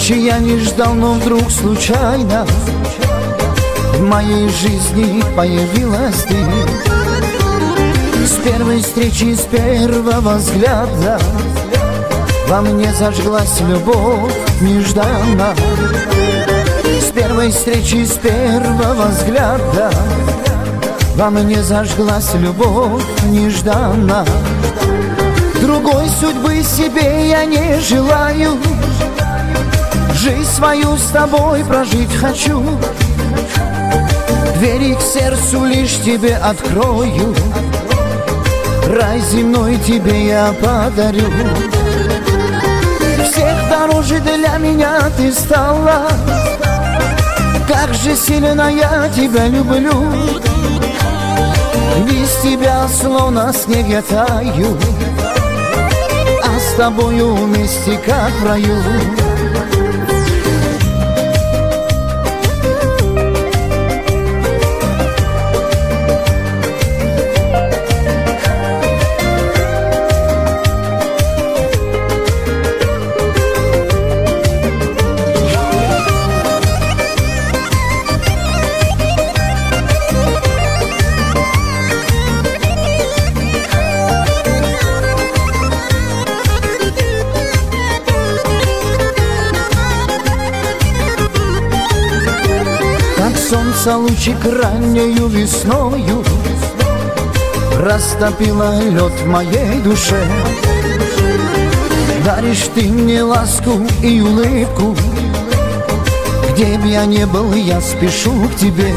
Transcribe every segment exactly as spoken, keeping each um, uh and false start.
встречи я не ждал, но вдруг случайно в моей жизни появилась ты. С первой встречи, с первого взгляда во мне зажглась любовь нежданно. С первой встречи, с первого взгляда во мне зажглась любовь нежданно. Другой судьбы себе я не желаю, жизнь свою с тобой прожить хочу. Двери к сердцу лишь тебе открою, рай земной тебе я подарю. Всех дороже для меня ты стала, как же сильно я тебя люблю. Без тебя словно снег я таю, а с тобою вместе как в раю. Солнце лучик раннею весною растопило лед в моей душе. Даришь ты мне ласку и улыбку, где б я не был, я спешу к тебе.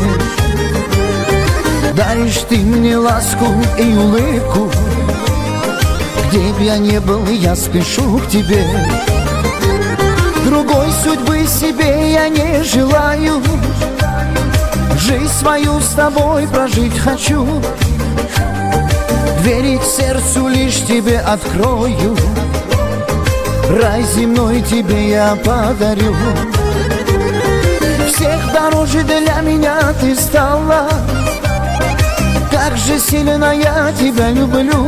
Даришь ты мне ласку и улыбку, где б я не был, я спешу к тебе. Другой судьбы себе я не желаю, жизнь свою с тобой прожить хочу. Двери к сердцу лишь тебе открою, рай земной тебе я подарю. Всех дороже для меня ты стала, как же сильно я тебя люблю.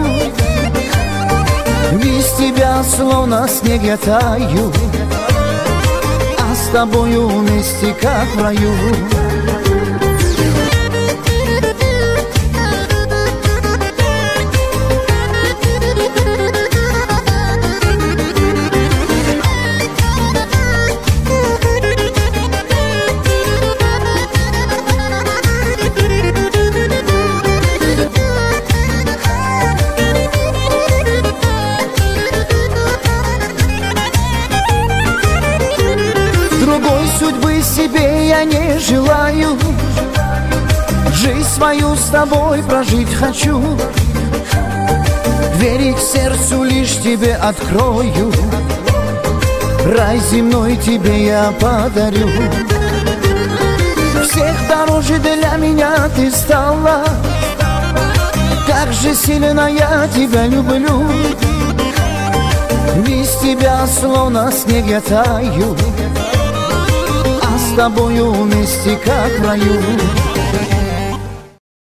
Без тебя словно снег я таю, а с тобою вместе как в раю. Другой судьбы себе я не желаю, жизнь свою с тобой прожить хочу. Двери к сердцу лишь тебе открою, рай земной тебе я подарю. Всех дороже для меня ты стала, как же сильно я тебя люблю. Без тебя словно снег я таю, а с тобою вместе как в раю.